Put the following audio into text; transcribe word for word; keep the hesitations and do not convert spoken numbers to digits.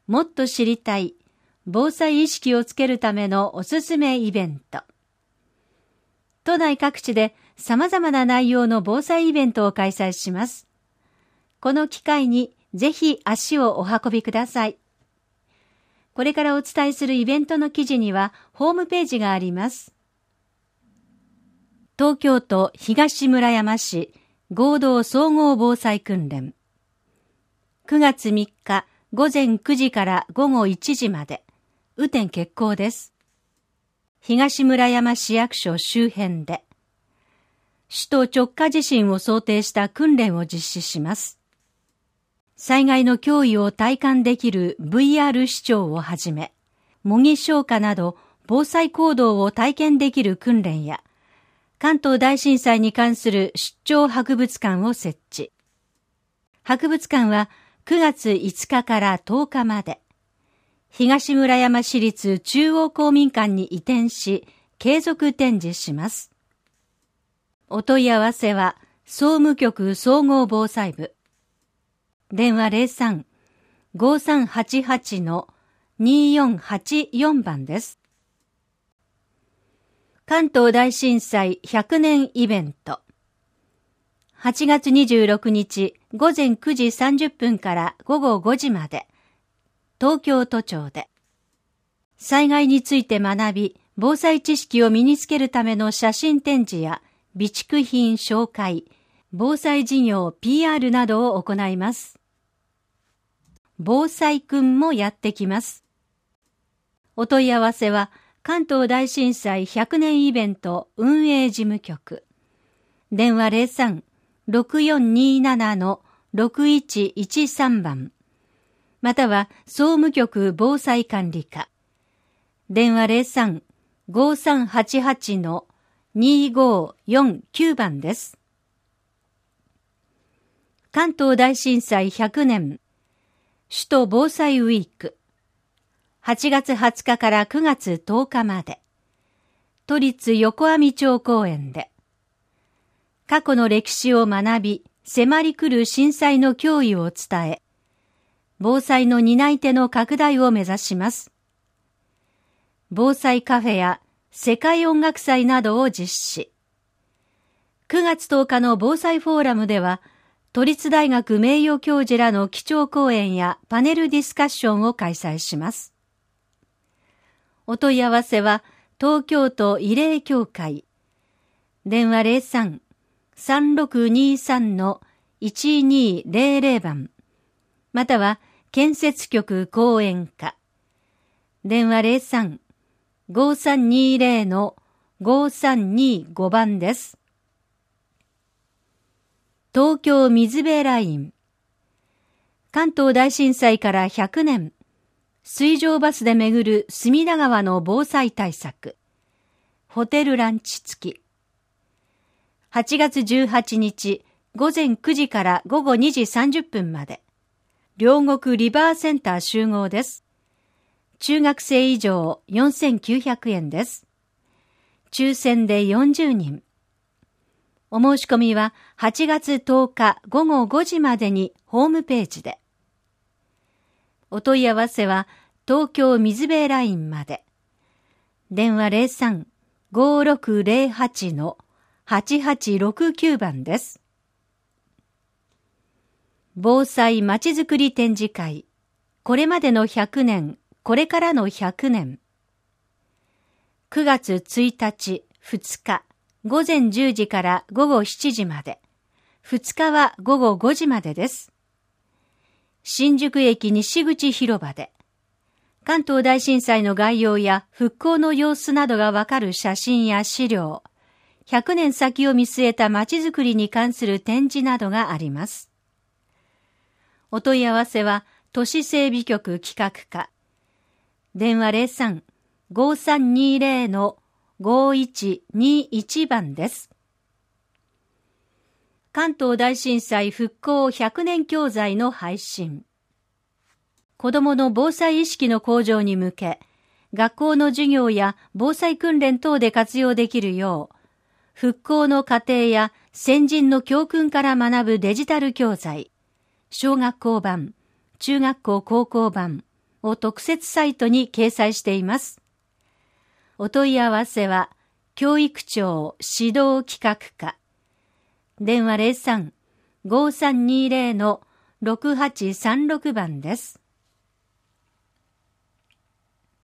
もっと知りたい防災意識をつけるためのおすすめイベント。都内各地で様々な内容の防災イベントを開催します。この機会にぜひ足をお運びください。これからお伝えするイベントの記事にはホームページがあります。東京都東村山市合同総合防災訓練。くがつみっか午前くじから午後いちじまで、雨天決行です。東村山市役所周辺で、首都直下地震を想定した訓練を実施します。災害の脅威を体感できる ブイアール 視聴をはじめ、模擬消火など防災行動を体験できる訓練や、関東大震災に関する出張博物館を設置。博物館はくがついつかからとおかまで、東村山市立中央公民館に移転し、継続展示します。お問い合わせは、総務局総合防災部。電話 ゼロさん ごさんはちはち によんはちよん 番です。関東大震災ひゃくねんイベント。はちがつにじゅうろくにち午前くじさんじゅっぷんから午後ごじまで、東京都庁で、災害について学び、防災知識を身につけるための写真展示や備蓄品紹介、防災事業 ピーアール などを行います。防災くんもやってきます。お問い合わせは、関東大震災ひゃくねんイベント運営事務局。電話 ゼロさん ろくよんになな ろくいちいちさん 番。または、総務局防災管理課。電話 ゼロさん ごさんはちはち にごよんきゅう 番です。関東大震災ひゃくねん首都防災ウィーク。はちがつはつかからくがつとおかまで、都立横網町公園で、過去の歴史を学び、迫り来る震災の脅威を伝え、防災の担い手の拡大を目指します。防災カフェや世界音楽祭などを実施。くがつとおかの防災フォーラムでは、都立大学名誉教授らの基調講演やパネルディスカッションを開催します。お問い合わせは、東京都慰霊協会。電話 ゼロさん さんろくにさん いちにゼロゼロ 番。または、建設局講演課。電話 ゼロさん ごさんにゼロ ごさんにご 番です。東京水辺ライン。関東大震災からひゃくねん。水上バスで巡る隅田川の防災対策。ホテルランチ付き。はちがつじゅうはちにち午前くじから午後にじさんじゅっぷんまで。両国リバーセンター集合です。中学生以上よんせんきゅうひゃくえんです。抽選でよんじゅうにん。お申し込みははちがつとおか午後ごじまでにホームページで。お問い合わせは東京水辺ラインまで。電話 ゼロさん ごろくゼロはち はちはちろくきゅう 番です。防災まちづくり展示会。これまでのひゃくねん、これからのひゃくねん。くがつついたち、ふつか、午前じゅうじから午後しちじまで。ふつかは午後ごじまでです。新宿駅西口広場で、関東大震災の概要や復興の様子などがわかる写真や資料、ひゃくねん先を見据えたまちづくりに関する展示などがあります。お問い合わせは都市整備局企画課。電話 ゼロさん ごさんにゼロ ごいちにいち 番です。関東大震災復興ひゃくねん教材の配信。子どもの防災意識の向上に向け、学校の授業や防災訓練等で活用できるよう、復興の過程や先人の教訓から学ぶデジタル教材、小学校版、中学校高校版、 を特設サイトに掲載しています。お問い合わせは、教育庁指導企画課。電話 ゼロさん ごーさんにーゼロ のろくはちさんろく 番です。